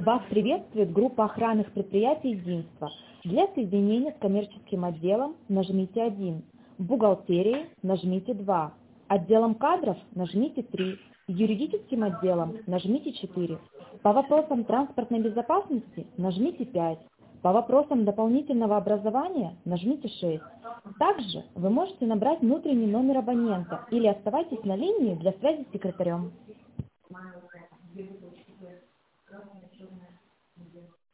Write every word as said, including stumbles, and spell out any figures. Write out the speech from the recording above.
Вас приветствует группа охранных предприятий «Единство». Для соединения с коммерческим отделом нажмите один, бухгалтерией нажмите два, отделом кадров нажмите три, юридическим отделом нажмите четыре. По вопросам транспортной безопасности нажмите пять. По вопросам дополнительного образования нажмите шесть. Также вы можете набрать внутренний номер абонента или оставайтесь на линии для связи с секретарем.